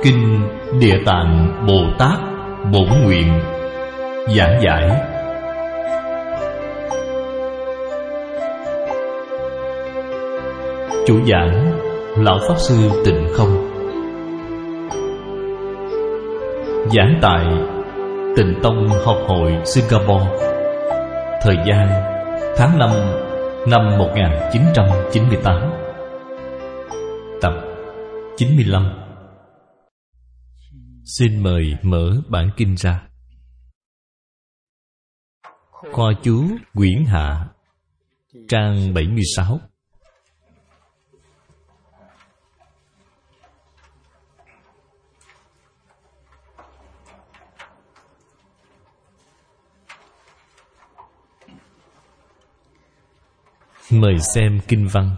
Kinh Địa Tạng Bồ Tát Bổn Nguyện giảng giải. Chủ giảng Lão Pháp Sư Tịnh Không. Giảng tại Tịnh Tông Học hội Singapore. Thời gian tháng 5 năm 1998. Tập 95. Xin mời mở bản kinh ra. Khoa chú quyển hạ, trang 76. Mời xem kinh văn.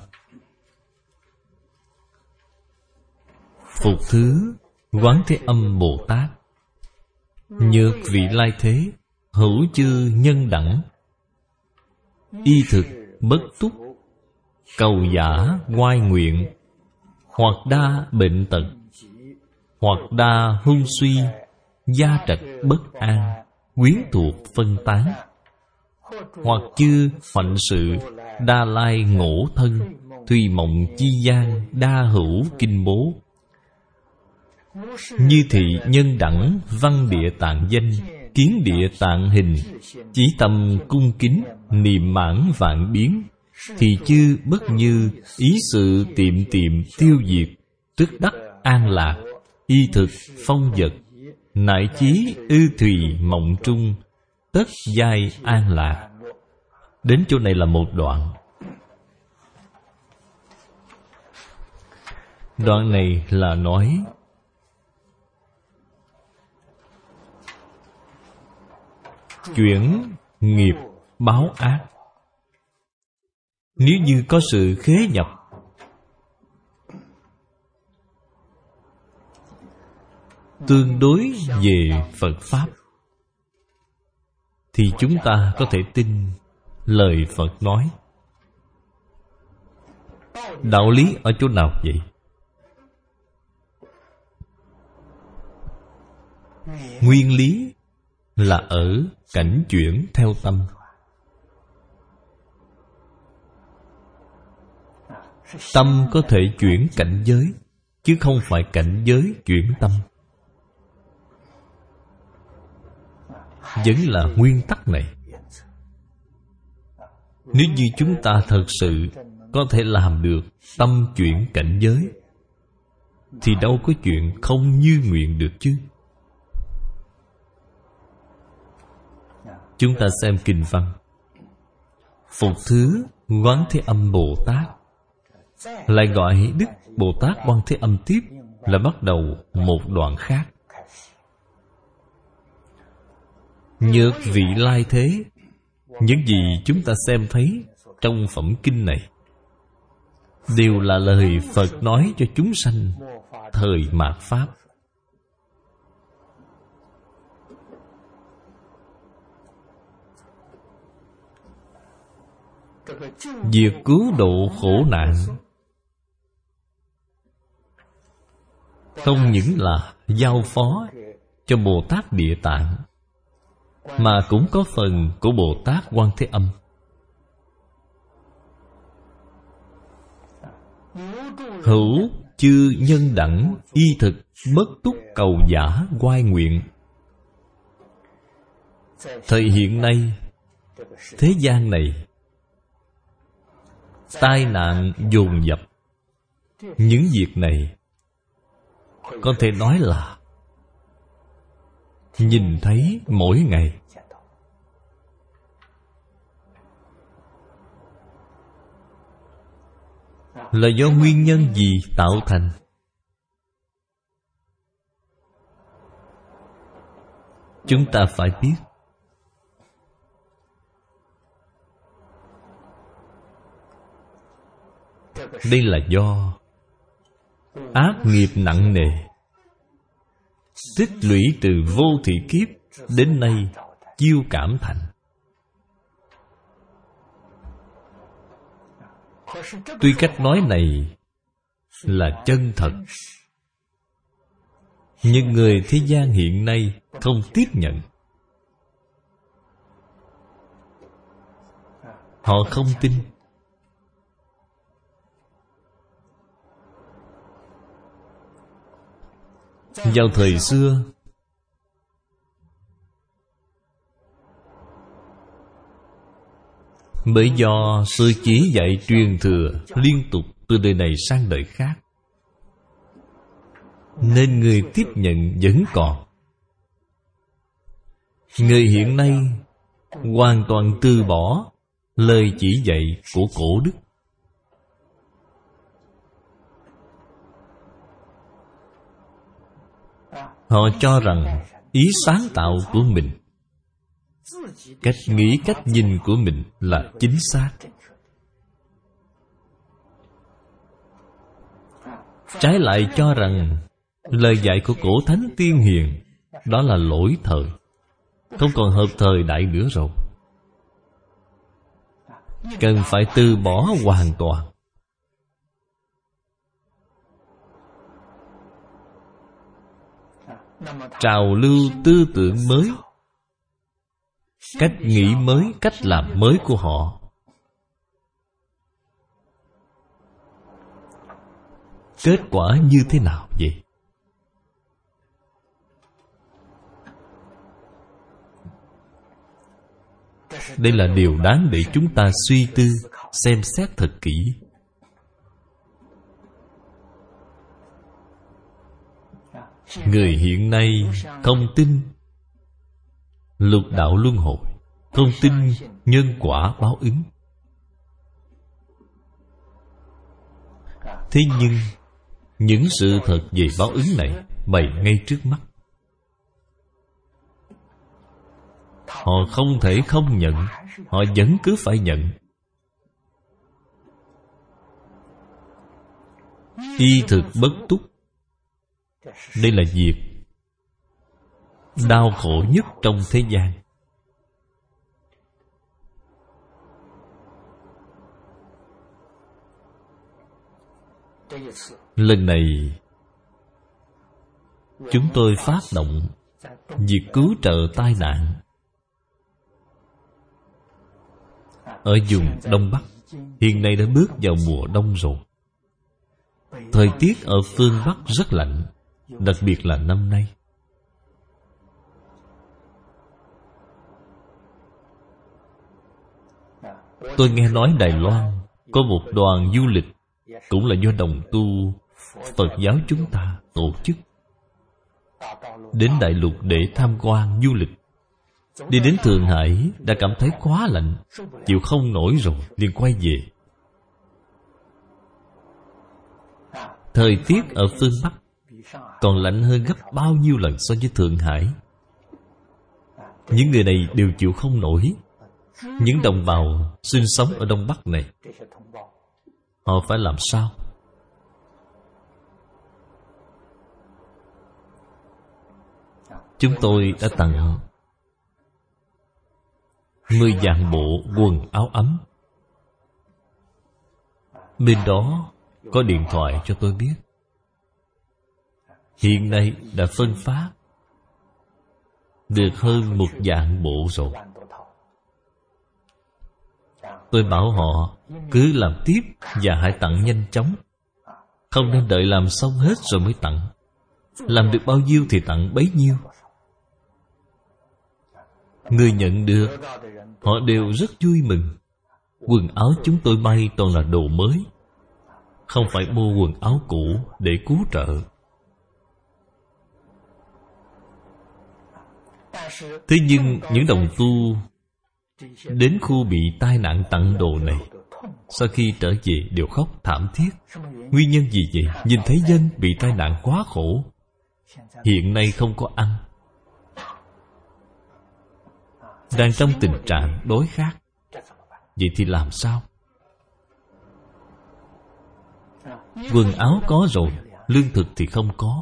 Phục thứ Quán Thế Âm Bồ Tát, nhược vị lai thế, hữu chư nhân đẳng, y thực bất túc, cầu giả oai nguyện, hoặc đa bệnh tật, hoặc đa hung suy, gia trạch bất an, quyến thuộc phân tán, hoặc chư hoạnh sự, đa lai ngộ thân, thùy mộng chi gian, đa hữu kinh bố. Như thị nhân đẳng, văn địa tạng danh, kiến địa tạng hình, chí tâm cung kính, niệm mãn vạn biến, thì chư bất như, ý sự tiệm tiệm tiêu diệt, tức đắc an lạc, y thực phong vật, nại chí ư thùy mộng trung, tất giai an lạc. Đến chỗ này là một đoạn. Đoạn này là nói chuyển nghiệp báo ác. Nếu như có sự khế nhập, tương đối về Phật Pháp, thì chúng ta có thể tin lời Phật nói. Đạo lý ở chỗ nào vậy? Nguyên lý là ở cảnh chuyển theo tâm. Tâm có thể chuyển cảnh giới, chứ không phải cảnh giới chuyển tâm. Vẫn là nguyên tắc này. Nếu như chúng ta thật sự có thể làm được tâm chuyển cảnh giới, thì đâu có chuyện không như nguyện được chứ. Chúng ta xem kinh văn. Phục thứ Quán Thế Âm Bồ Tát, lại gọi Đức Bồ Tát Quán Thế Âm tiếp, là bắt đầu một đoạn khác. Nhược vị lai thế. Những gì chúng ta xem thấy trong phẩm kinh này đều là lời Phật nói cho chúng sanh thời mạt Pháp. Việc cứu độ khổ nạn không những là giao phó cho Bồ Tát Địa Tạng, mà cũng có phần của Bồ Tát Quán Thế Âm. Hữu chư nhân đẳng, y thực bất túc, cầu giả oai nguyện. Thời hiện nay, thế gian này tai nạn dồn dập. Những việc này có thể nói là nhìn thấy mỗi ngày. Là do nguyên nhân gì tạo thành? Chúng ta phải biết. Đây là do ác nghiệp nặng nề tích lũy từ vô thị kiếp đến nay chiêu cảm thành. Tuy cách nói này là chân thật, Nhưng người thế gian hiện nay không tiếp nhận. Họ không tin. Vào thời xưa, bởi do sự chỉ dạy truyền thừa liên tục từ đời này sang đời khác, nên người tiếp nhận vẫn còn. Người hiện nay hoàn toàn từ bỏ lời chỉ dạy của cổ đức. Họ cho rằng ý sáng tạo của mình, cách nghĩ, cách nhìn của mình là chính xác. Trái lại cho rằng lời dạy của cổ thánh tiên hiền đó là lỗi thời, không còn hợp thời đại nữa rồi, cần phải từ bỏ hoàn toàn. Trào lưu tư tưởng mới, cách nghĩ mới, cách làm mới của họ, kết quả như thế nào vậy? Đây là điều đáng để chúng ta suy tư, xem xét thật kỹ. Người hiện nay không tin lục đạo luân hồi, không tin nhân quả báo ứng. Thế nhưng những sự thật về báo ứng này bày ngay trước mắt, họ không thể không nhận, họ vẫn cứ phải nhận. Y thực bất túc, đây là việc đau khổ nhất trong thế gian. Lần này chúng tôi phát động việc cứu trợ tai nạn ở vùng Đông Bắc. Hiện nay đã bước vào mùa đông rồi. Thời tiết ở phương Bắc rất lạnh, đặc biệt là năm nay. Tôi nghe nói Đài Loan có một đoàn du lịch, cũng là do đồng tu Phật giáo chúng ta tổ chức, đến Đại Lục để tham quan du lịch. Đi đến Thượng Hải đã cảm thấy quá lạnh, chịu không nổi rồi, liền quay về. Thời tiết ở phương Bắc còn lạnh hơn gấp bao nhiêu lần so với Thượng Hải. Những người này đều chịu không nổi. Những đồng bào sinh sống ở Đông Bắc này, họ phải làm sao? Chúng tôi đã tặng 10 vạn bộ quần áo ấm. Bên đó có điện thoại cho tôi biết, hiện nay đã phân phát được hơn 1 vạn bộ rồi. Tôi bảo họ cứ làm tiếp và hãy tặng nhanh chóng, không nên đợi làm xong hết rồi mới tặng. Làm được bao nhiêu thì tặng bấy nhiêu. Người nhận được, họ đều rất vui mừng. Quần áo chúng tôi may toàn là đồ mới, không phải mua quần áo cũ để cứu trợ. Thế nhưng những đồng tu đến khu bị tai nạn tặng đồ này, sau khi trở về đều khóc thảm thiết. Nguyên nhân gì vậy? Nhìn thấy dân bị tai nạn quá khổ, hiện nay không có ăn, đang trong tình trạng đói khát. Vậy thì làm sao? Quần áo có rồi, lương thực thì không có.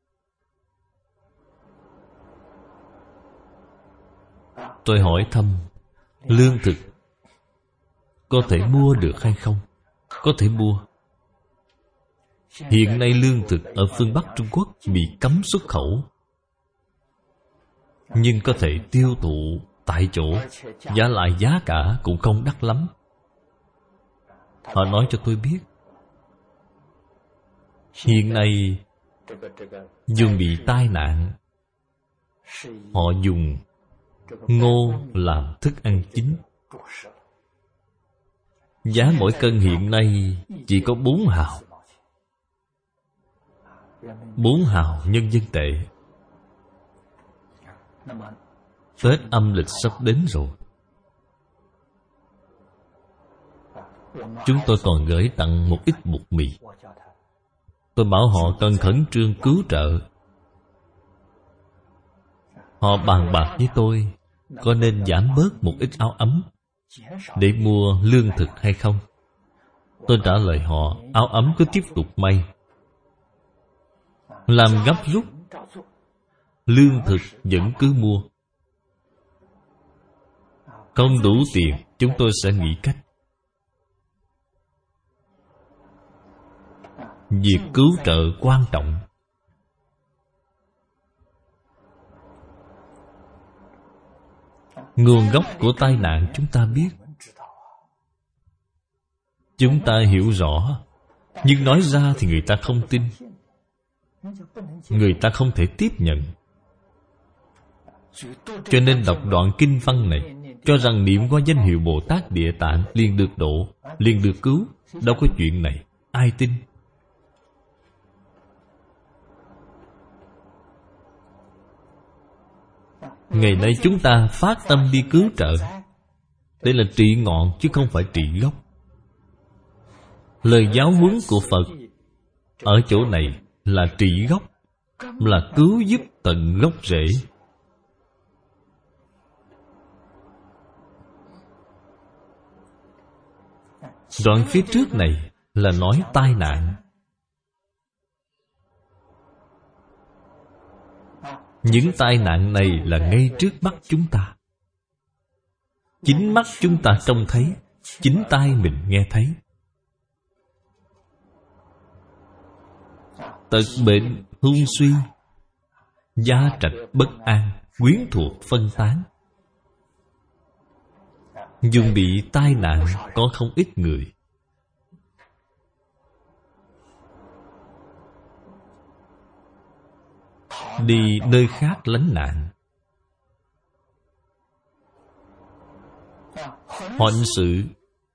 Tôi hỏi thăm, lương thực có thể mua được hay không? Có thể mua. Hiện nay lương thực ở phương Bắc Trung Quốc bị cấm xuất khẩu, nhưng có thể tiêu thụ tại chỗ, giá lại giá cả cũng không đắt lắm. Họ nói cho tôi biết, hiện nay dùng bị tai nạn, họ dùng ngô làm thức ăn chính. Giá mỗi cân hiện nay chỉ có 4 hào. 4 hào nhân dân tệ. Tết âm lịch sắp đến rồi. Chúng tôi còn gửi tặng một ít bột mì. Tôi bảo họ cần khẩn trương cứu trợ. Họ bàn bạc với tôi có nên giảm bớt một ít áo ấm để mua lương thực hay không. Tôi trả lời họ, áo ấm cứ tiếp tục may, làm gấp rút, lương thực vẫn cứ mua. Không đủ tiền, chúng tôi sẽ nghĩ cách. Việc cứu trợ quan trọng. Nguồn gốc của tai nạn chúng ta biết, chúng ta hiểu rõ, nhưng nói ra thì người ta không tin, người ta không thể tiếp nhận. Cho nên đọc đoạn kinh văn này, cho rằng niệm qua danh hiệu Bồ Tát Địa Tạng liền được độ, liền được cứu. Đâu có chuyện này, ai tin? Ngày nay chúng ta phát tâm đi cứu trợ. Đây là trị ngọn chứ không phải trị gốc. Lời giáo huấn của Phật ở chỗ này là trị gốc, là cứu giúp tận gốc rễ. Đoạn phía trước này là nói tai nạn. Những tai nạn này là ngay trước mắt chúng ta. Chính mắt chúng ta trông thấy, chính tai mình nghe thấy. Tật bệnh, hung suy, gia trạch bất an, quyến thuộc phân tán. Dùng bị tai nạn có không ít người. Đi nơi khác lánh nạn. Hoạn sự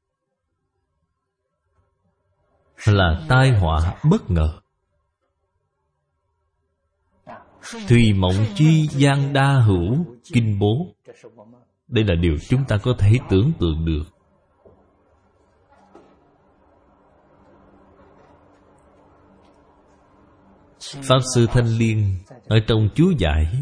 là tai họa bất ngờ. Thùy mộng chi gian đa hữu kinh bố. Đây là điều chúng ta có thể tưởng tượng được. Pháp Sư Thanh Liên ở trong chú giải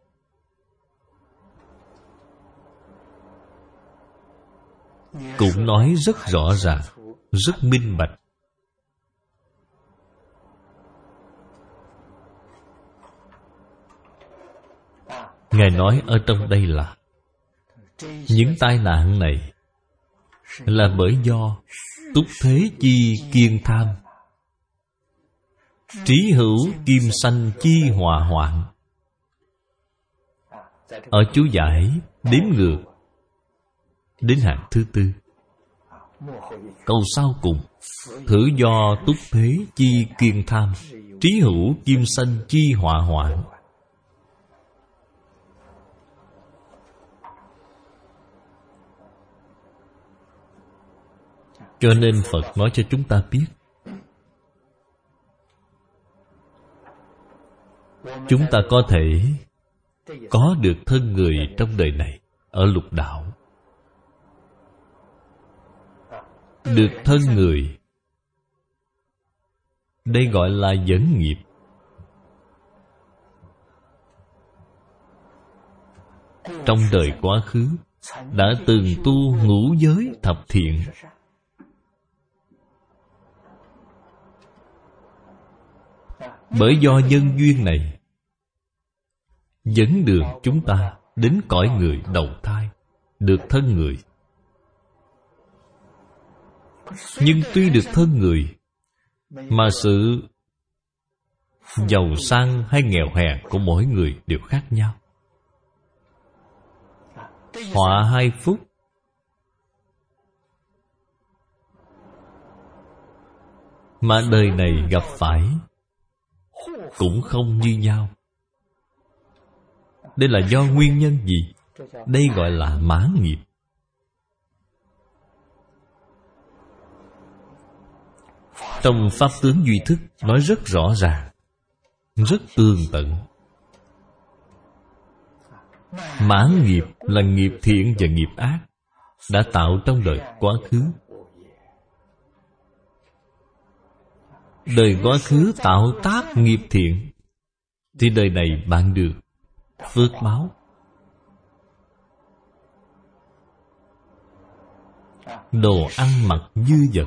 cũng nói rất rõ ràng, rất minh bạch. Ngài nói ở trong đây là những tai nạn này là bởi do túc thế chi kiên tham, trí hữu kim sanh chi hòa hoạn. Ở chú giải đếm ngược đến hàng thứ 4, câu sau cùng: thử do túc thế chi kiên tham, trí hữu kim sanh chi hòa hoạn. Cho nên Phật nói cho chúng ta biết, chúng ta có thể có được thân người trong đời này ở lục đạo. Được thân người, đây gọi là dẫn nghiệp. Trong đời quá khứ đã từng tu ngũ giới thập thiện. Bởi do nhân duyên này dẫn đường chúng ta đến cõi người đầu thai, được thân người. Nhưng tuy được thân người, Mà sự giàu sang hay nghèo hèn của mỗi người đều khác nhau. Họa hay phúc mà đời này gặp phải cũng không như nhau. Đây là do nguyên nhân gì? Đây gọi là mãn nghiệp. Trong Pháp tướng Duy Thức nói rất rõ ràng, rất tường tận. Mãn nghiệp là nghiệp thiện và nghiệp ác đã tạo trong đời quá khứ. Đời quá khứ tạo tác nghiệp thiện thì đời này bạn được phước báo. Đồ ăn mặc dư dật,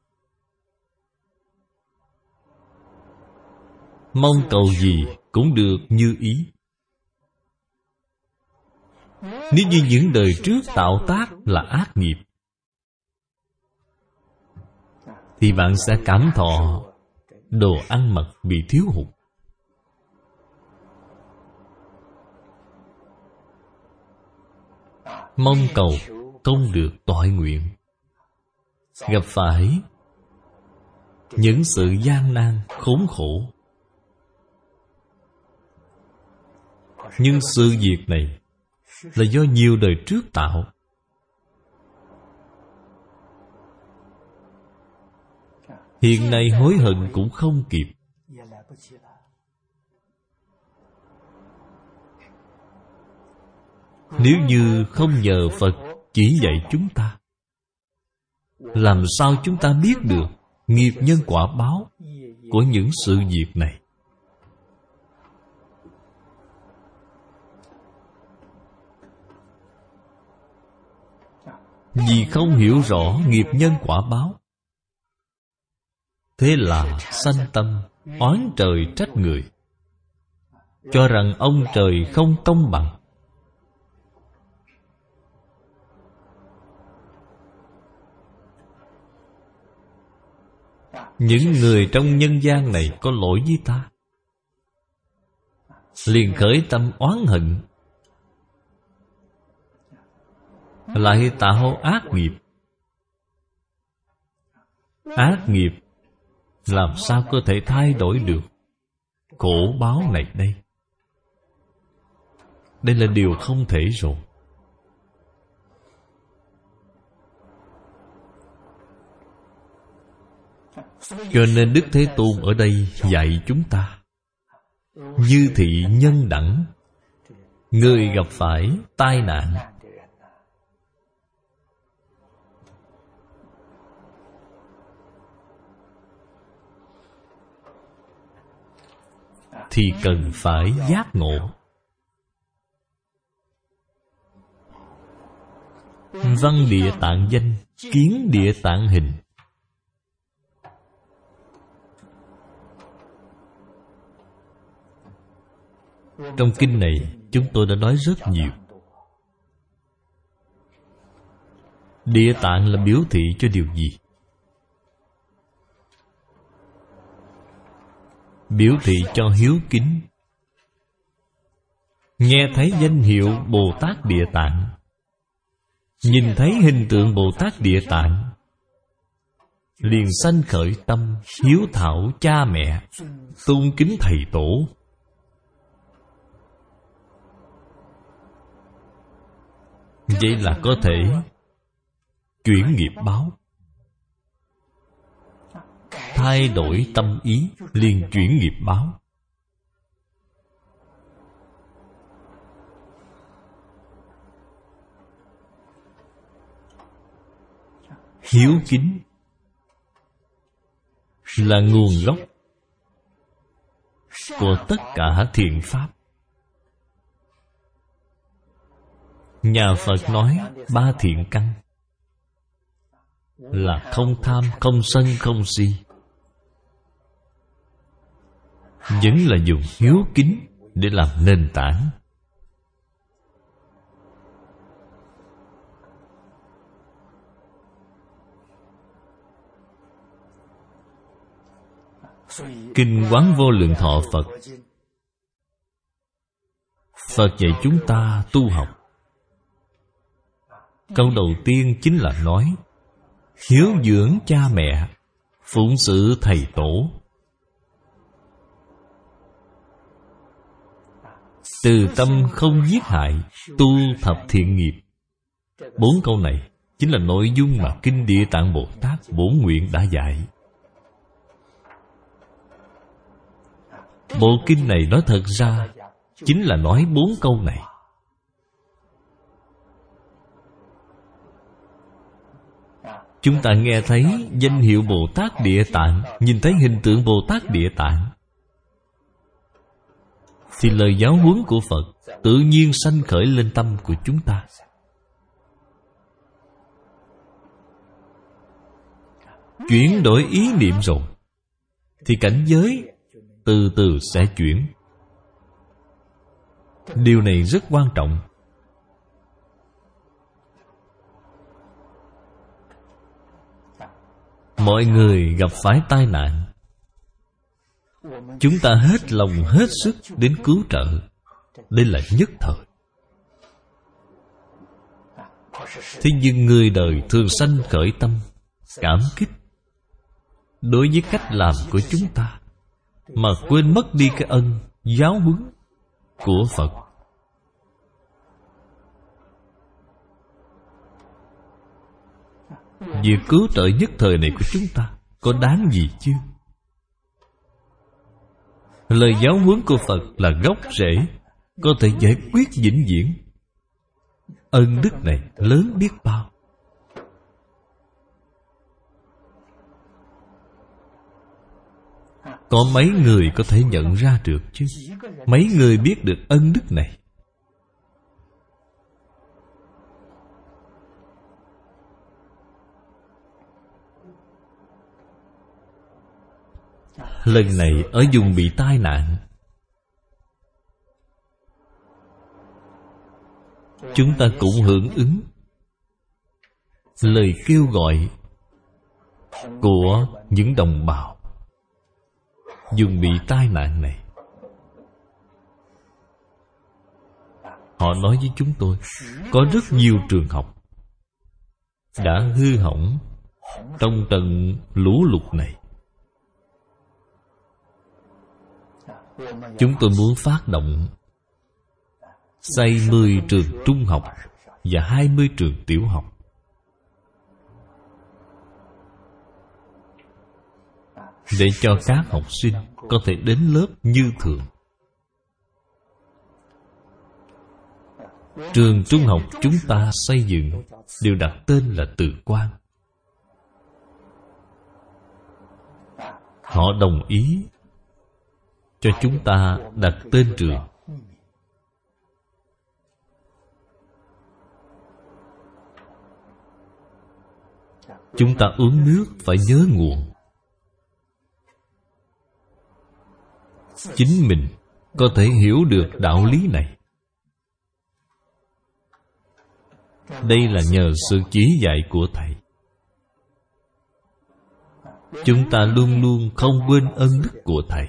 mong cầu gì cũng được như ý. Nếu như những đời trước tạo tác là ác nghiệp thì bạn sẽ cảm thọ đồ ăn mặc bị thiếu hụt. Mong cầu không được toại nguyện, gặp phải những sự gian nan khốn khổ. Nhưng sự việc này là do nhiều đời trước tạo. Hiện nay hối hận cũng không kịp. Nếu như không nhờ Phật chỉ dạy chúng ta, làm sao chúng ta biết được nghiệp nhân quả báo của những sự việc này? Vì không hiểu rõ nghiệp nhân quả báo, thế là sanh tâm oán trời trách người, cho rằng ông trời không công bằng. Những người trong nhân gian này có lỗi với ta, liền khởi tâm oán hận, lại tạo ác nghiệp. Ác nghiệp làm sao có thể thay đổi được khổ báo này đây? Đây là điều không thể rồi. Cho nên Đức Thế Tôn ở đây dạy chúng ta như thị nhân đẳng. Người gặp phải tai nạn thì cần phải giác ngộ. Văn địa tạng danh, kiến địa tạng hình. Trong kinh này chúng tôi đã nói rất nhiều. Địa tạng là biểu thị cho điều gì? Biểu thị cho hiếu kính. Nghe thấy danh hiệu Bồ Tát Địa Tạng, nhìn thấy hình tượng Bồ Tát Địa Tạng, liền sanh khởi tâm hiếu thảo cha mẹ, tôn kính thầy tổ. Vậy là có thể chuyển nghiệp báo. Thay đổi tâm ý, liền chuyển nghiệp báo. Hiếu kính là nguồn gốc của tất cả thiện pháp. Nhà Phật nói 3 thiện căn là không tham, không sân, không si. Vẫn là dùng hiếu kính để làm nền tảng. Kinh Quán Vô Lượng Thọ Phật, Phật dạy chúng ta tu học. Câu đầu tiên chính là nói hiếu dưỡng cha mẹ, phụng sự thầy tổ. Từ tâm không giết hại, tu thập thiện nghiệp. 4 câu này chính là nội dung mà Kinh Địa Tạng Bồ Tát Bổn Nguyện đã dạy. Bộ kinh này nói thật ra chính là nói 4 câu này. Chúng ta nghe thấy danh hiệu Bồ Tát Địa Tạng, nhìn thấy hình tượng Bồ Tát Địa Tạng, thì lời giáo huấn của Phật tự nhiên sanh khởi lên tâm của chúng ta. Chuyển đổi ý niệm rồi thì cảnh giới từ từ sẽ chuyển. Điều này rất quan trọng. Mọi người gặp phải tai nạn, chúng ta hết lòng hết sức đến cứu trợ. Đây là nhất thời. Thế nhưng người đời thường sanh khởi tâm cảm kích đối với cách làm của chúng ta, mà quên mất đi cái ân giáo huấn của Phật. Việc cứu trợ nhất thời này của chúng ta có đáng gì chứ? Lời giáo huấn của Phật là gốc rễ, có thể giải quyết vĩnh viễn. Ân đức này lớn biết bao. Có mấy người có thể nhận ra được chứ? Mấy người biết được ân đức này? Lần này ở vùng bị tai nạn, chúng ta cũng hưởng ứng lời kêu gọi của những đồng bào vùng bị tai nạn này. Họ nói với chúng tôi, có rất nhiều trường học đã hư hỏng trong trận lũ lụt này. Chúng tôi muốn phát động xây 10 trường trung học và 20 trường tiểu học, để cho các học sinh có thể đến lớp như thường. Trường trung học chúng ta xây dựng đều đặt tên là Từ Quang. Họ đồng ý cho chúng ta đặt tên trường. Chúng ta uống nước phải nhớ nguồn. Chính mình có thể hiểu được đạo lý này. Đây là nhờ sự chỉ dạy của Thầy. Chúng ta luôn luôn không quên ân đức của Thầy.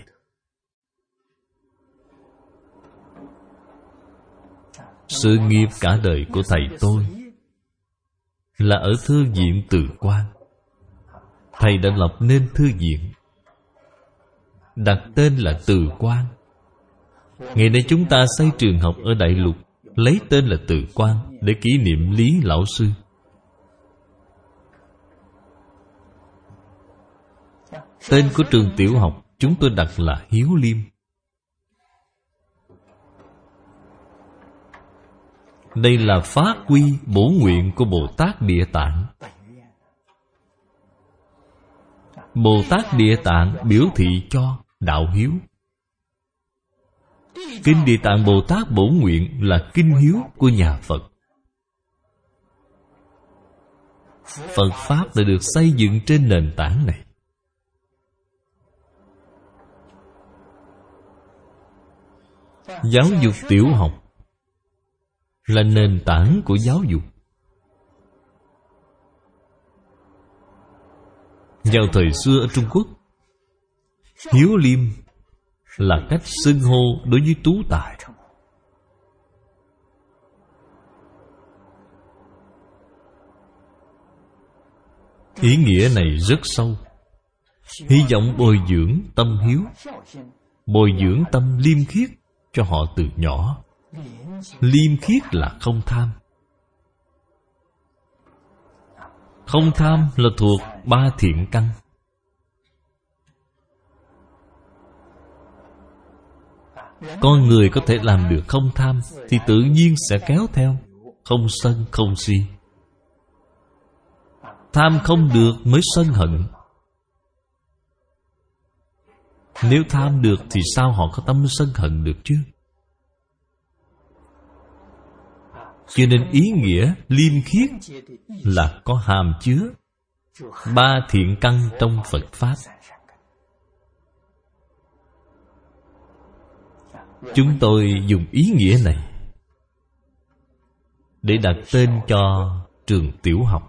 Sự nghiệp cả đời của Thầy tôi là ở Thư viện Từ Quang. Thầy đã lập nên thư viện, đặt tên là Từ Quang. Ngày nay chúng ta xây trường học ở Đại Lục, lấy tên là Từ Quang để kỷ niệm Lý Lão Sư. Tên của trường tiểu học chúng tôi đặt là Hiếu Liêm. Đây là phát huy bổn nguyện của Bồ Tát Địa Tạng. Bồ Tát Địa Tạng biểu thị cho đạo hiếu. Kinh Địa Tạng Bồ Tát Bổn Nguyện là kinh hiếu của nhà Phật. Phật Pháp đã được xây dựng trên nền tảng này. Giáo dục tiểu học là nền tảng của giáo dục. Vào thời xưa ở Trung Quốc, Hiếu liêm là cách xưng hô đối với tú tài. Ý nghĩa này rất sâu. Hy vọng bồi dưỡng tâm hiếu, bồi dưỡng tâm liêm khiết cho họ từ nhỏ. Liêm khiết là không tham. Không tham là thuộc ba thiện căn. Con người có thể làm được không tham thì tự nhiên sẽ kéo theo không sân không si. Tham không được mới sân hận. Nếu tham được thì sao họ có tâm sân hận được chứ? Cho nên ý nghĩa liêm khiết là có hàm chứa ba thiện căn trong Phật Pháp. Chúng tôi dùng ý nghĩa này để đặt tên cho trường tiểu học.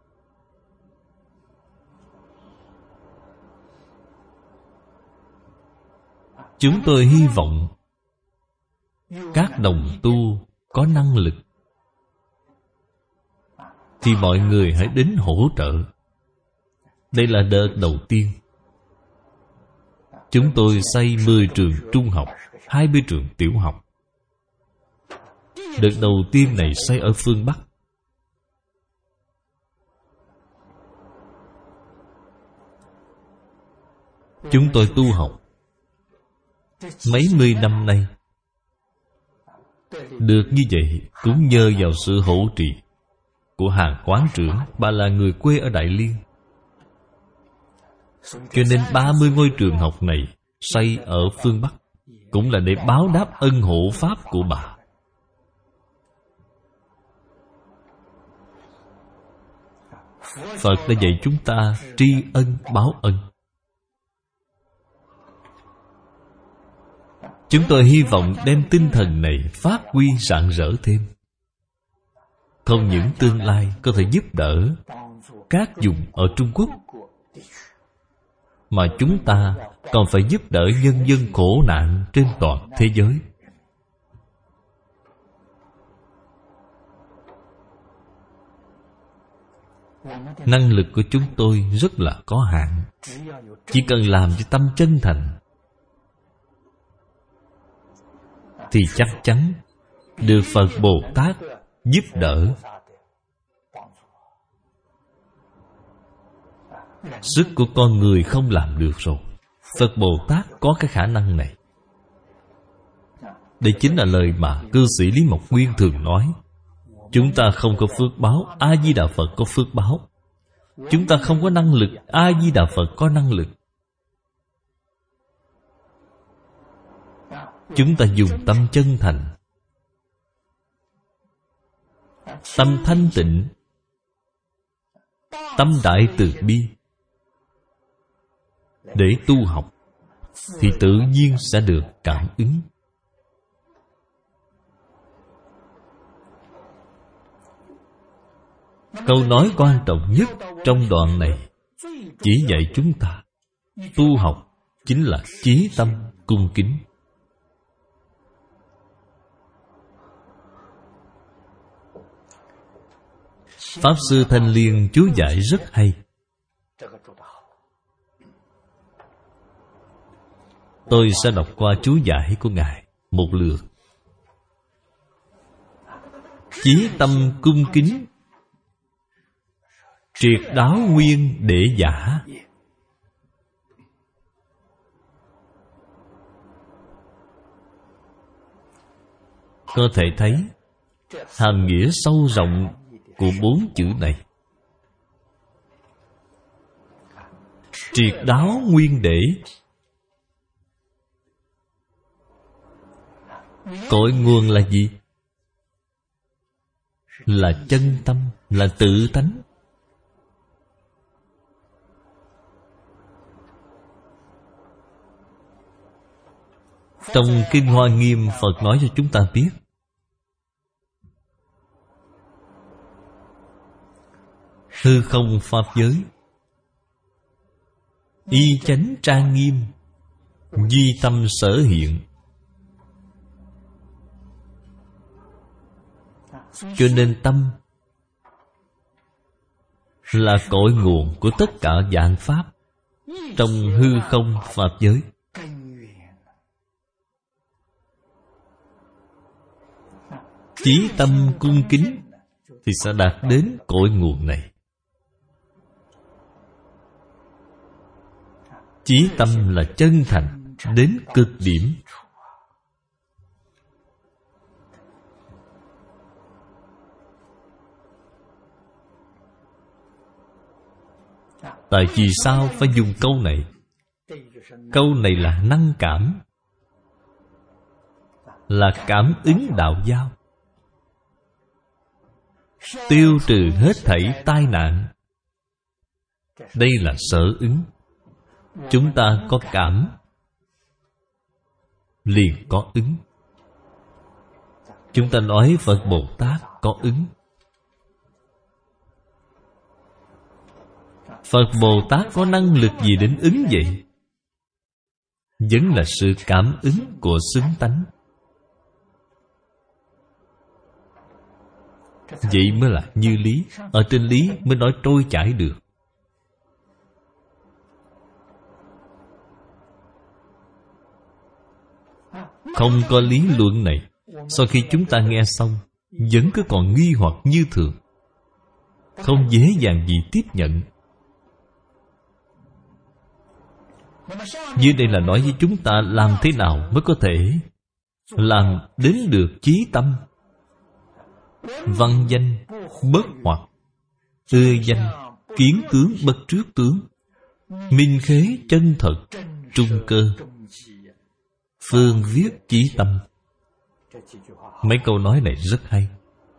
Chúng tôi hy vọng các đồng tu có năng lực thì mọi người hãy đến hỗ trợ. Đây là đợt đầu tiên. Chúng tôi xây 10 trường trung học, 20 trường tiểu học. Đợt đầu tiên này xây ở phương Bắc. Chúng tôi tu học mấy mươi năm nay. Được như vậy cũng nhờ vào sự hỗ trì của Hàng quán trưởng. Bà là người quê ở Đại Liên. Cho nên 30 ngôi trường học này xây ở phương Bắc cũng là để báo đáp ân hộ pháp của bà. Phật đã dạy chúng ta tri ân báo ân. Chúng tôi hy vọng đem tinh thần này phát huy rạng rỡ thêm. Không những tương lai có thể giúp đỡ các vùng ở Trung Quốc, mà chúng ta còn phải giúp đỡ nhân dân khổ nạn trên toàn thế giới. Năng lực của chúng tôi rất là có hạn. Chỉ cần làm cho tâm chân thành thì chắc chắn được Phật Bồ Tát giúp đỡ. Sức của con người không làm được rồi. Phật Bồ Tát có cái khả năng này. Đây chính là lời mà cư sĩ Lý Mộc Nguyên thường nói. Chúng ta không có phước báo, A-di-đà Phật có phước báo. Chúng ta không có năng lực, A-di-đà Phật có năng lực. Chúng ta dùng tâm chân thành, tâm thanh tịnh, tâm đại từ bi để tu học thì tự nhiên sẽ được cảm ứng. Câu nói quan trọng nhất trong đoạn này chỉ dạy chúng ta tu học chính là chí tâm cung kính. Pháp Sư Thanh Liên chú giải rất hay. Tôi sẽ đọc qua chú giải của Ngài một lượt. Chí tâm cung kính, triệt đáo nguyên để giả. Có thể thấy hàm nghĩa sâu rộng của 4 chữ này. Triệt đáo nguyên để, cội nguồn là gì? Là chân tâm, là tự tánh. Trong Kinh Hoa Nghiêm, Phật nói cho chúng ta biết hư không pháp giới y chánh trang nghiêm, duy tâm sở hiện. Cho nên tâm là cội nguồn của tất cả vạn pháp trong hư không pháp giới. Chí tâm cung kính thì sẽ đạt đến cội nguồn này. Chí tâm là chân thành đến cực điểm. Tại vì sao phải dùng câu này? Câu này là năng cảm, là cảm ứng đạo giao, tiêu trừ hết thảy tai nạn. Đây là sở ứng. Chúng ta có cảm liền có ứng. Chúng ta nói Phật Bồ Tát có ứng. Phật Bồ Tát có năng lực gì đến ứng vậy? Vẫn là sự cảm ứng của xứng tánh. Vậy mới là như lý. Ở trên lý mới nói trôi chảy được. Không có lý luận này, sau khi chúng ta nghe xong vẫn cứ còn nghi hoặc như thường, không dễ dàng gì tiếp nhận. Dưới đây là nói với chúng ta làm thế nào mới có thể làm đến được chí tâm. Văn danh bất hoặc, ưa danh kiến tướng bất trước tướng, minh khế chân thật trung cơ, phương viết chí tâm. Mấy câu nói này rất hay.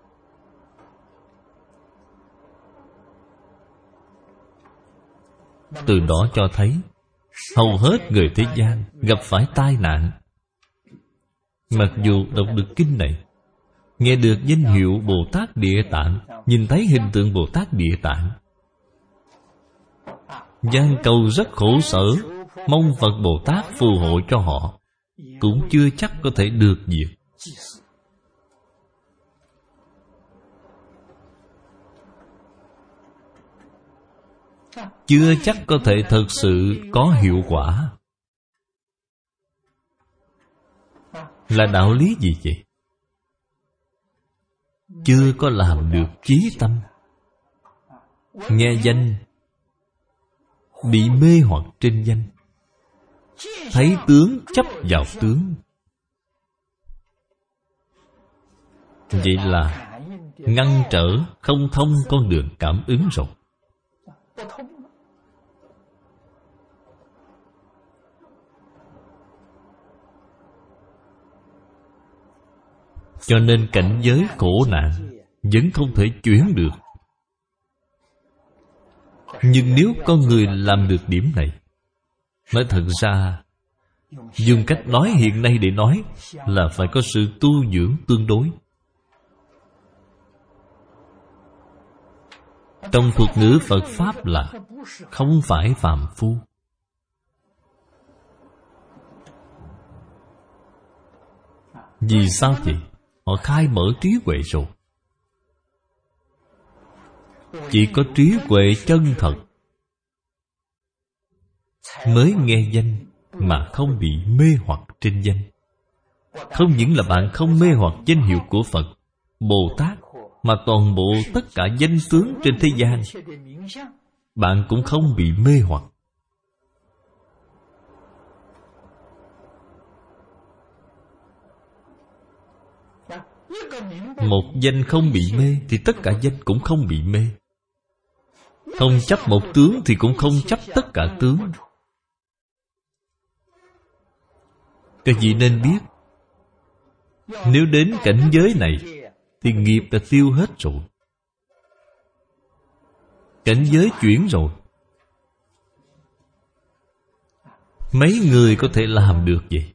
Từ đó cho thấy hầu hết người thế gian gặp phải tai nạn. Mặc dù đọc được kinh này, nghe được danh hiệu Bồ Tát Địa Tạng, nhìn thấy hình tượng Bồ Tát Địa Tạng, van cầu rất khổ sở, mong Phật Bồ Tát phù hộ cho họ, cũng chưa chắc có thể được việc. Chưa chắc có thể thực sự có hiệu quả. Là đạo lý gì vậy? Chưa có làm được chí tâm. Nghe danh bị mê hoặc trên danh, thấy tướng chấp vào tướng. Vậy là ngăn trở không thông con đường cảm ứng rồi. Cho nên cảnh giới khổ nạn vẫn không thể chuyển được. Nhưng nếu con người làm được điểm này, nói thật ra, dùng cách nói hiện nay để nói là phải có sự tu dưỡng tương đối. Trong thuật ngữ Phật Pháp là không phải phàm phu. Vì sao vậy? Họ khai mở trí huệ rồi. Chỉ có trí huệ chân thật mới nghe danh mà không bị mê hoặc trên danh. Không những là bạn không mê hoặc danh hiệu của Phật, Bồ Tát, mà toàn bộ tất cả danh tướng trên thế gian, bạn cũng không bị mê hoặc. Một danh không bị mê thì tất cả danh cũng không bị mê. Không chấp một tướng thì cũng không chấp tất cả tướng. Các vị nên biết, nếu đến cảnh giới này thì nghiệp đã tiêu hết rồi. Cảnh giới chuyển rồi. Mấy người có thể làm được vậy?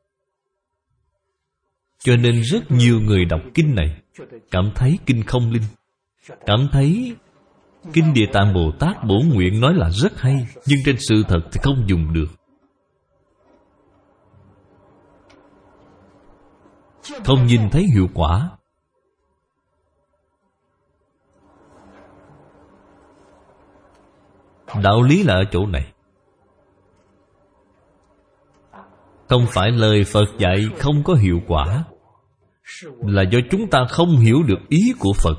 Cho nên rất nhiều người đọc kinh này cảm thấy kinh không linh, cảm thấy kinh Địa Tạng Bồ Tát Bổn Nguyện nói là rất hay, nhưng trên sự thật thì không dùng được. không nhìn thấy hiệu quả. Đạo lý là ở chỗ này. Không phải lời Phật dạy không có hiệu quả, là do chúng ta không hiểu được ý của Phật.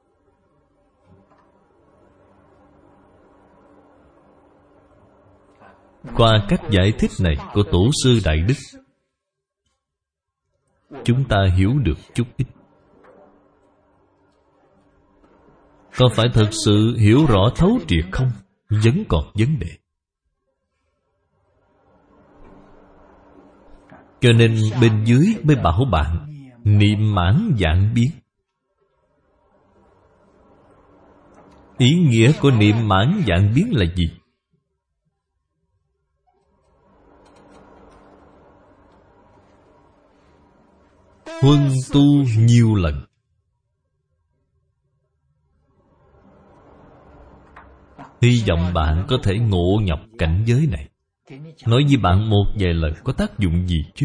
Qua cách giải thích này của Tổ sư Đại Đức, chúng ta hiểu được chút ít. Có phải thật sự hiểu rõ thấu triệt không? Vẫn còn vấn đề. Cho nên bên dưới mới bảo bạn niệm mãn vạn biến. Ý nghĩa của niệm mãn vạn biến là gì? Huân tu nhiều lần. Hy vọng bạn có thể ngộ nhập cảnh giới này. Nói với bạn một vài lời có tác dụng gì chứ?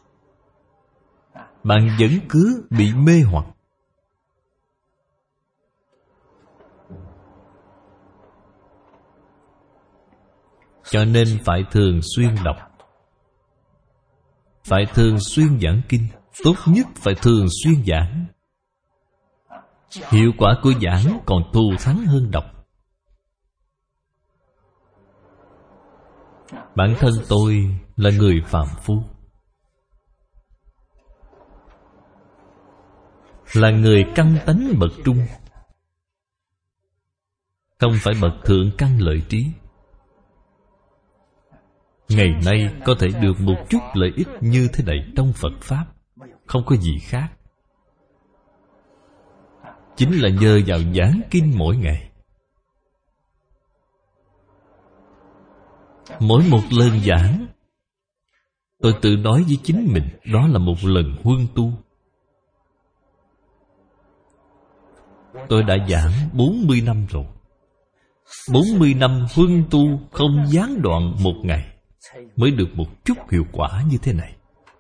Bạn vẫn cứ bị mê hoặc. Cho nên phải thường xuyên đọc, phải thường xuyên giảng kinh. Tốt nhất phải thường xuyên giảng. Hiệu quả của giảng còn thù thắng hơn đọc. Bản thân tôi là người phàm phu, là người căn tánh bậc trung, không phải bậc thượng căn lợi trí. Ngày nay có thể được một chút lợi ích như thế này trong Phật Pháp, không có gì khác. Chính là nhờ vào giảng kinh mỗi ngày. Mỗi một lần giảng, tôi tự nói với chính mình, đó là một lần huân tu. Tôi đã giảng 40 năm rồi. 40 năm huân tu không gián đoạn một ngày, mới được một chút hiệu quả như thế này.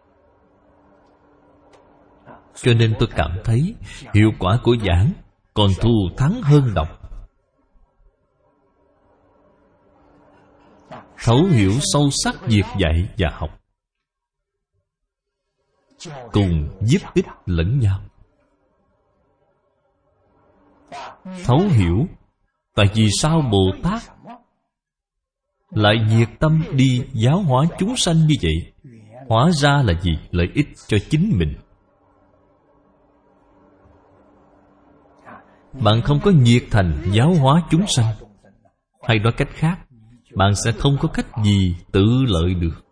Cho nên tôi cảm thấy hiệu quả của giảng còn thù thắng hơn đọc. Thấu hiểu sâu sắc việc dạy và học, cùng giúp ích lẫn nhau. Thấu hiểu. Tại vì sao Bồ Tát lại nhiệt tâm đi giáo hóa chúng sanh như vậy? Hóa ra là gì? Lợi ích cho chính mình. Bạn không có nhiệt thành giáo hóa chúng sanh, hay nói cách khác, bạn sẽ không có cách gì tự lợi được.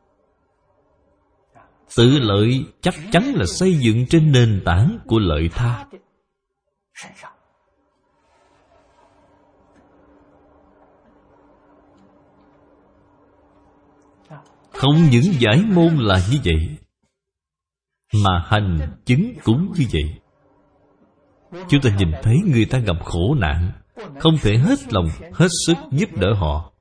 Tự lợi chắc chắn là xây dựng trên nền tảng của lợi tha. Không những giải môn là như vậy, mà hành chứng cũng như vậy. Chúng ta nhìn thấy người ta gặp khổ nạn, không thể hết lòng, hết sức giúp đỡ họ,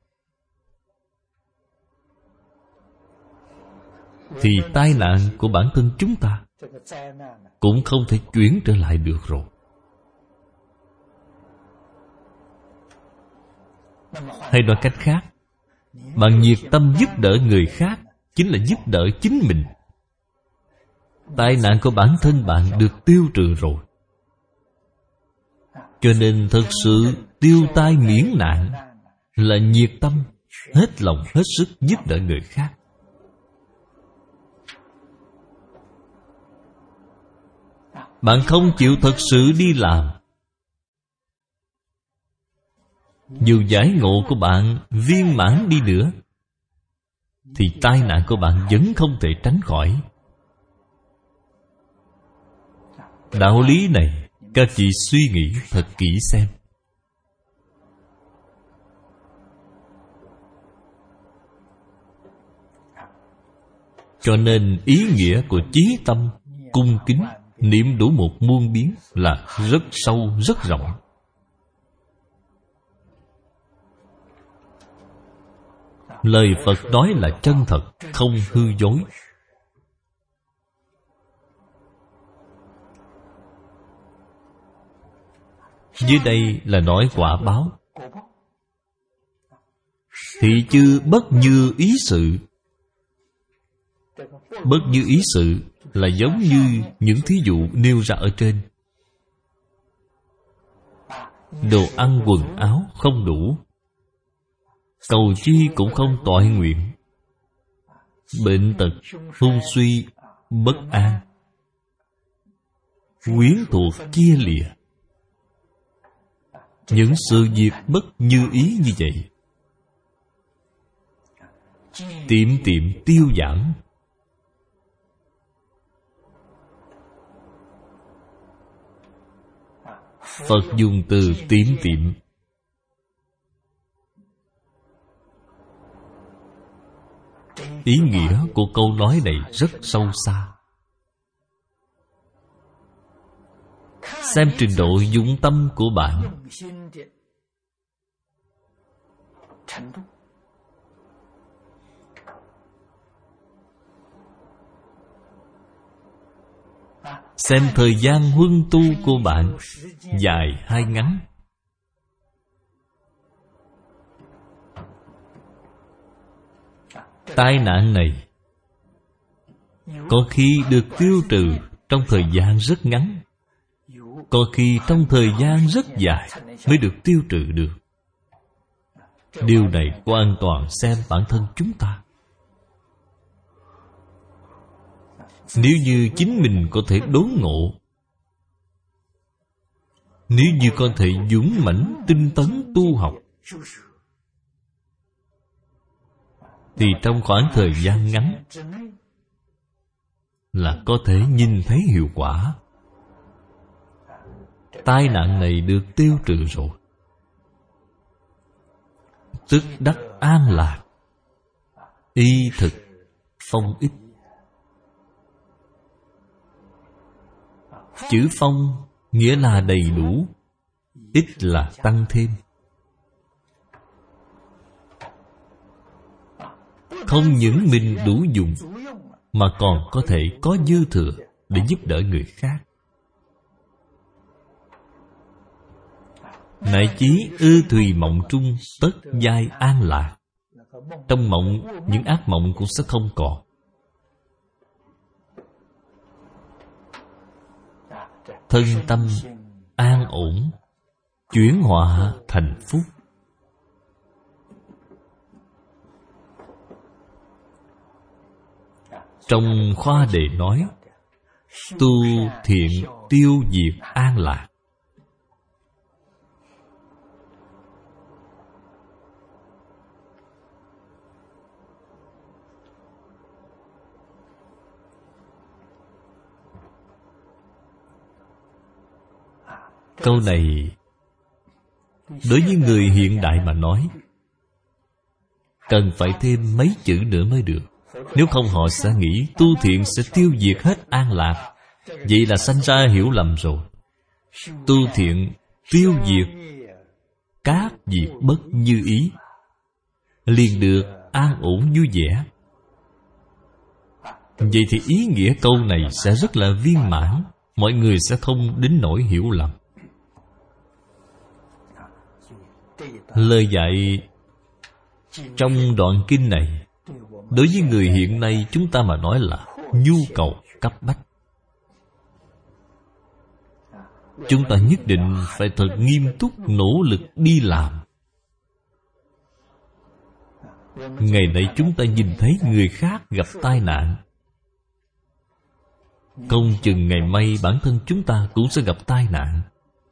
thì tai nạn của bản thân chúng ta cũng không thể chuyển trở lại được rồi. Hay nói cách khác, bạn nhiệt tâm giúp đỡ người khác chính là giúp đỡ chính mình. Tai nạn của bản thân bạn được tiêu trừ rồi. Cho nên thật sự tiêu tai miễn nạn là nhiệt tâm, hết lòng hết sức giúp đỡ người khác. Bạn không chịu thật sự đi làm, dù giải ngộ của bạn viên mãn đi nữa, thì tai nạn của bạn vẫn không thể tránh khỏi. Đạo lý này các chị suy nghĩ thật kỹ xem. Cho nên ý nghĩa của chí tâm, cung kính, niệm đủ một muôn biến là rất sâu, rất rộng. Lời Phật nói là chân thật, không hư dối. Dưới đây là nói quả báo. Thị chư bất như ý sự. Bất như ý sự là giống như những thí dụ nêu ra ở trên. Đồ ăn quần áo không đủ, cầu chi cũng không toại nguyện, bệnh tật, hung suy, bất an, quyến thuộc chia lìa. Những sự việc bất như ý như vậy tiệm tiệm tiêu giảm. Phật dùng từ tiệm tiệm. Ý nghĩa của câu nói này rất sâu xa. Xem trình độ dụng tâm của bạn. Xem thời gian huân tu của bạn dài hay ngắn. Tai nạn này có khi được tiêu trừ trong thời gian rất ngắn, có khi trong thời gian rất dài mới được tiêu trừ được. Điều này hoàn toàn xem bản thân chúng ta. Nếu như chính mình có thể đốn ngộ, nếu như có thể dũng mãnh tinh tấn tu học, thì trong khoảng thời gian ngắn là có thể nhìn thấy hiệu quả. Tai nạn này được tiêu trừ rồi, tức đắc an lạc, y thực phong ích. Chữ phong nghĩa là đầy đủ, ích là tăng thêm. Không những mình đủ dùng, mà còn có thể có dư thừa để giúp đỡ người khác. Nại chí ư thùy mộng trung tất giai an lạc. Trong mộng, những ác mộng cũng sẽ không còn. Thân tâm an ổn, chuyển họa thành phúc. Trong khoa đề nói, tu thiện tiêu diệt an lạc. Câu này đối với người hiện đại mà nói, cần phải thêm mấy chữ nữa mới được. Nếu không họ sẽ nghĩ tu thiện sẽ tiêu diệt hết an lạc. Vậy là sanh ra hiểu lầm rồi. Tu thiện tiêu diệt các việc bất như ý, liền được an ổn vui vẻ. Vậy thì ý nghĩa câu này sẽ rất là viên mãn, mọi người sẽ không đến nỗi hiểu lầm. Lời dạy trong đoạn kinh này đối với người hiện nay chúng ta mà nói là nhu cầu cấp bách. Chúng ta nhất định phải thật nghiêm túc nỗ lực đi làm. Ngày nay chúng ta nhìn thấy người khác gặp tai nạn, không chừng ngày mai bản thân chúng ta cũng sẽ gặp tai nạn.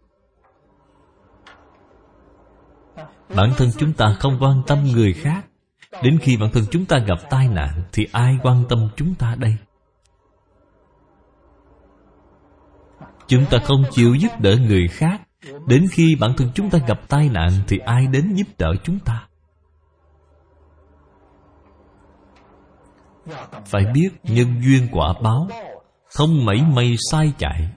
Bản thân chúng ta không quan tâm người khác, đến khi bản thân chúng ta gặp tai nạn thì ai quan tâm chúng ta đây? Chúng ta không chịu giúp đỡ người khác, đến khi bản thân chúng ta gặp tai nạn thì ai đến giúp đỡ chúng ta? Phải biết nhân duyên quả báo, không mảy may sai chạy.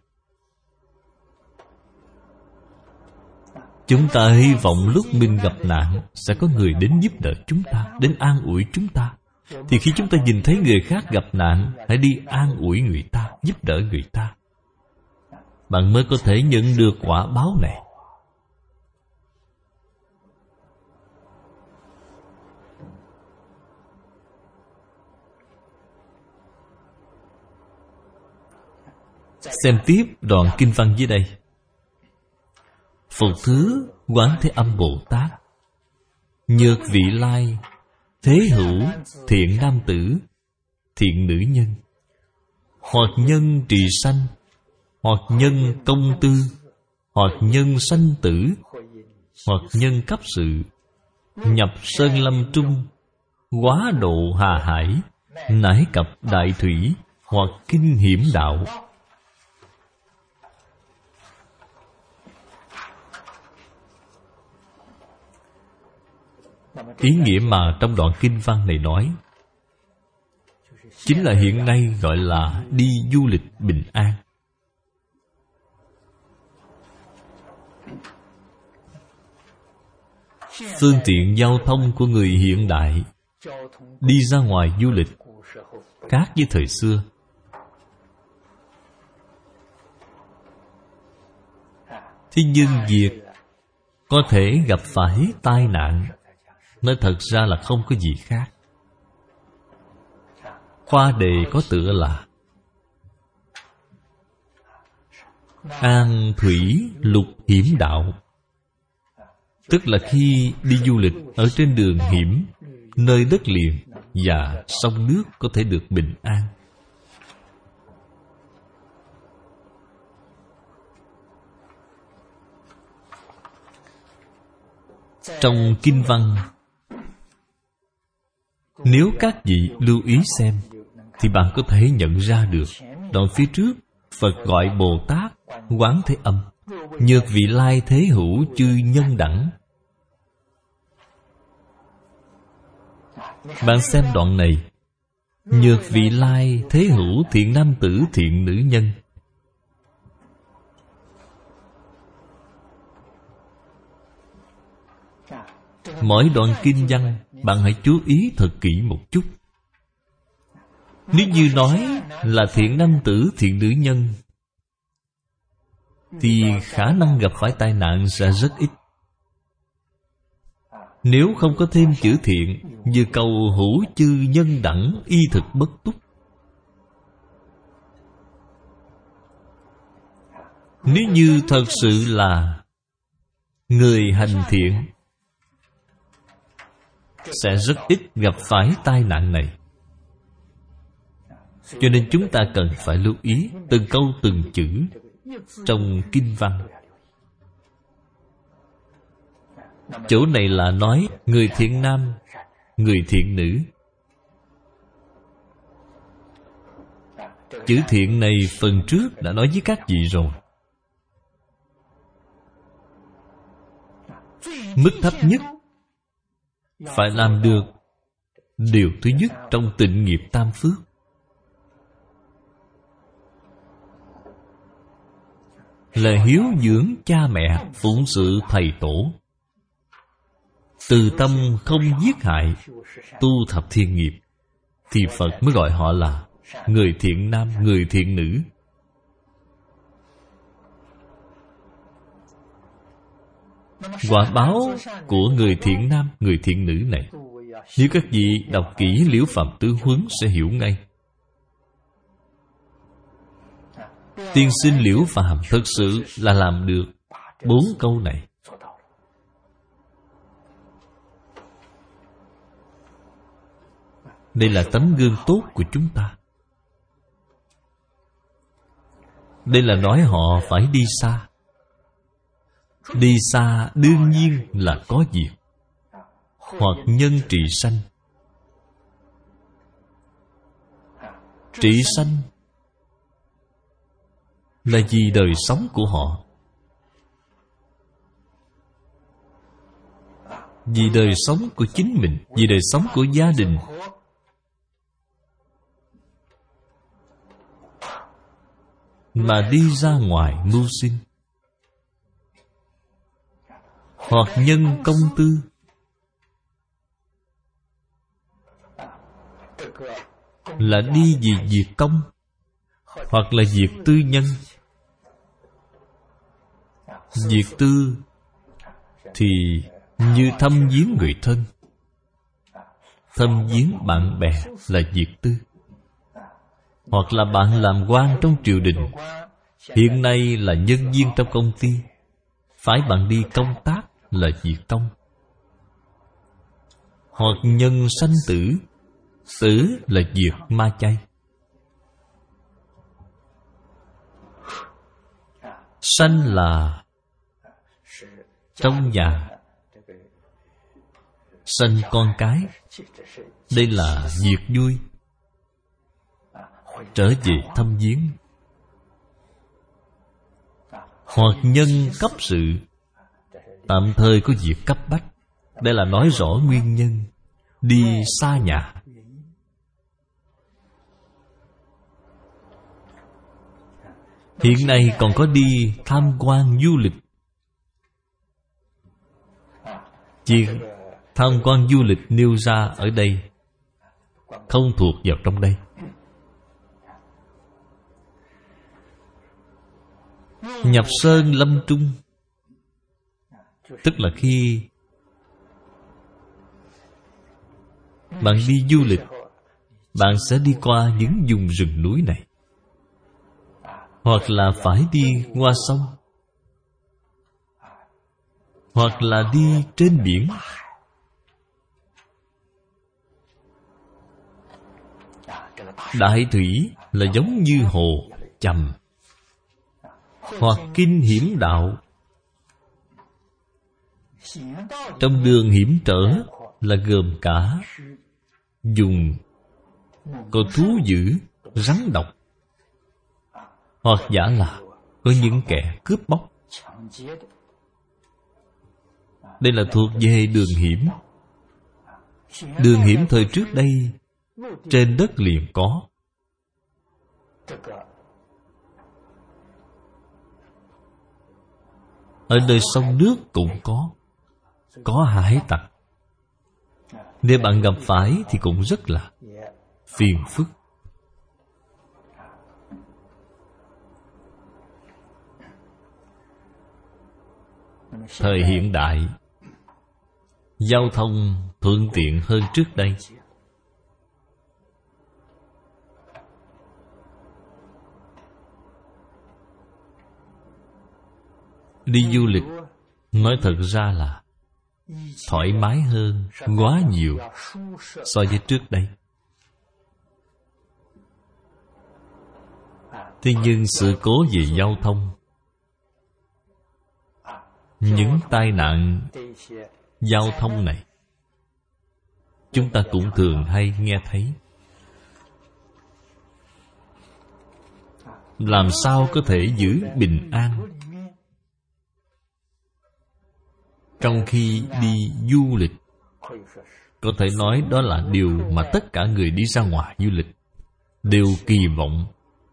Chúng ta hy vọng lúc mình gặp nạn sẽ có người đến giúp đỡ chúng ta, đến an ủi chúng ta. Thì khi chúng ta nhìn thấy người khác gặp nạn, hãy đi an ủi người ta, giúp đỡ người ta. Bạn mới có thể nhận được quả báo này. Xem tiếp đoạn kinh văn dưới đây. Phục thứ Quán Thế Âm Bồ Tát, nhược vị lai, thế hữu thiện nam tử, thiện nữ nhân, hoặc nhân trì sanh, hoặc nhân công tư, hoặc nhân sanh tử, hoặc nhân cấp sự, nhập sơn lâm trung, quá độ hà hải, nãi cập đại thủy, hoặc kinh hiểm đạo. Ý nghĩa mà trong đoạn kinh văn này nói chính là hiện nay gọi là đi du lịch bình an. Phương tiện giao thông của người hiện đại đi ra ngoài du lịch khác với thời xưa. Thế nhưng việc có thể gặp phải tai nạn nói thật ra là không có gì khác. Khoa đề có tựa là an thủy lục hiểm đạo. Tức là khi đi du lịch ở trên đường hiểm, nơi đất liền và sông nước có thể được bình an. Trong kinh văn, nếu các vị lưu ý xem thì bạn có thể nhận ra được đoạn phía trước Phật gọi Bồ Tát Quán Thế Âm, nhược vị lai thế hữu chư nhân đẳng. Bạn xem đoạn này, nhược vị lai thế hữu thiện nam tử thiện nữ nhân. Mỗi đoạn kinh văn bạn hãy chú ý thật kỹ một chút. Nếu như nói là thiện nam tử thiện nữ nhân thì khả năng gặp phải tai nạn sẽ rất ít. Nếu không có thêm chữ thiện, như cầu hữu chư nhân đẳng y thực bất túc. Nếu như thật sự là người hành thiện sẽ rất ít gặp phải tai nạn này. Cho nên chúng ta cần phải lưu ý từng câu từng chữ trong kinh văn. Chỗ này là nói người thiện nam, người thiện nữ. Chữ thiện này phần trước đã nói với các vị rồi. Mức thấp nhất phải làm được điều thứ nhất trong tịnh nghiệp tam phước. Là hiếu dưỡng cha mẹ, phụng sự thầy tổ, từ tâm không giết hại, tu thập thiên nghiệp, thì Phật mới gọi họ là người thiện nam, người thiện nữ. Quả báo của người thiện nam, người thiện nữ này, nếu các vị đọc kỹ Liễu Phạm Tứ Huấn sẽ hiểu ngay. Tiên sinh Liễu Phạm thực sự là làm được 4 câu này. Đây là tấm gương tốt của chúng ta. Đây là nói họ phải đi xa. Đi xa đương nhiên là có việc. Hoặc nhân trị sanh. Trị sanh là vì đời sống của họ, vì đời sống của chính mình, vì đời sống của gia đình. Mà đi ra ngoài mưu sinh. Hoặc nhân công tư, là đi vì việc công, hoặc là việc tư nhân. Việc tư thì như thăm viếng người thân, thăm viếng bạn bè là việc tư. Hoặc là bạn làm quan trong triều đình, Hiện nay là nhân viên trong công ty, phải bạn đi công tác là việc công. Hoặc nhân sanh tử, tử là việc ma chay. Sanh là trong nhà, sanh con cái, đây là việc vui. Trở về thăm viếng. Hoặc nhân cấp sự, tạm thời có việc cấp bách, đây là nói rõ nguyên nhân đi xa nhà. Hiện nay còn có đi tham quan du lịch. Việc tham quan du lịch nêu ra ở đây không thuộc vào trong đây. Nhập sơn lâm trung, tức là khi bạn đi du lịch, bạn sẽ đi qua những vùng rừng núi này, hoặc là phải đi qua sông, hoặc là đi trên biển. Đại thủy là giống như hồ chầm, hoặc kinh hiểm đạo. Trong đường hiểm trở là gồm cả dùng có thú dữ, rắn độc, hoặc giả là có những kẻ cướp bóc. Đây là thuộc về đường hiểm. Đường hiểm thời trước đây trên đất liền có. Ở nơi sông nước cũng có hải tặc. Nếu bạn gặp phải thì cũng rất là phiền phức. Thời hiện đại, giao thông thuận tiện hơn trước đây. Đi du lịch nói thật ra là thoải mái hơn quá nhiều so với trước đây. Thế nhưng sự cố về giao thông, những tai nạn giao thông này chúng ta cũng thường hay nghe thấy. Làm sao có thể giữ bình an trong khi đi du lịch? Có thể nói đó là điều mà tất cả người đi ra ngoài du lịch đều kỳ vọng.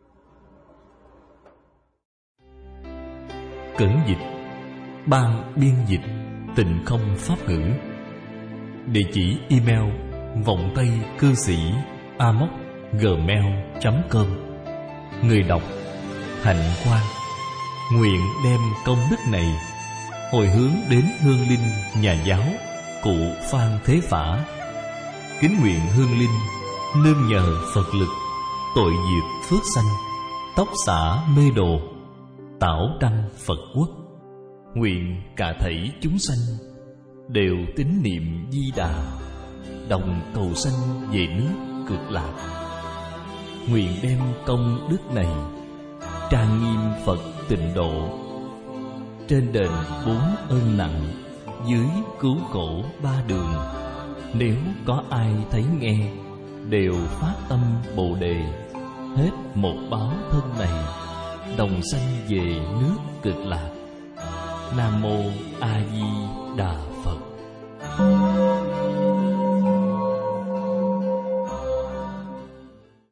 Cẩn dịch, ban biên dịch Tịnh Không Pháp Ngữ. Địa chỉ email vọng tây cư sĩ amos@gmail.com. Người đọc Hạnh Quang. Nguyện đem công đức này hồi hướng đến hương linh nhà giáo cụ Phan Thế Phả. Kính nguyện hương linh nương nhờ Phật lực, tội diệt phước sanh, tóc xả mê đồ, tảo đăng Phật quốc. Nguyện cả thảy chúng sanh đều tín niệm Di Đà, đồng cầu sanh về nước Cực Lạc. Nguyện đem công đức này trang nghiêm Phật Tịnh Độ, trên đền 4 ơn nặng, dưới cứu khổ 3 đường. Nếu có ai thấy nghe, đều phát tâm Bồ Đề, hết một báo thân này, đồng sanh về nước Cực Lạc. Nam Mô A Di Đà Phật.